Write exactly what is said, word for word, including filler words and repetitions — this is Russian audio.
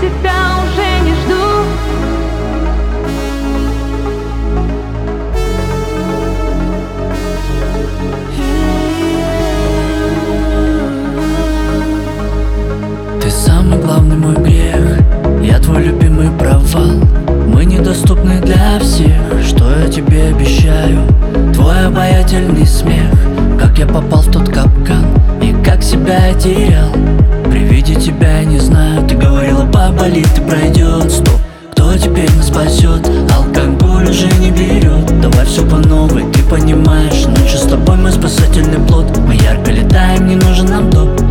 тебя уже не жду. Ты самый главный мой грех, я твой любимый провал. Мы недоступны для всех, что я тебе обещаю. Твой обаятельный смех, как я попал в тот капкан и как себя я терял. При виде тебя я не знаю, ты говорила, поболит и пройдет. Стоп, кто теперь нас спасет? Алкоголь уже не берет. Давай все по новой, ты понимаешь, ночью с тобой мой спасательный плод. Мы ярко летаем, не нужен нам доп.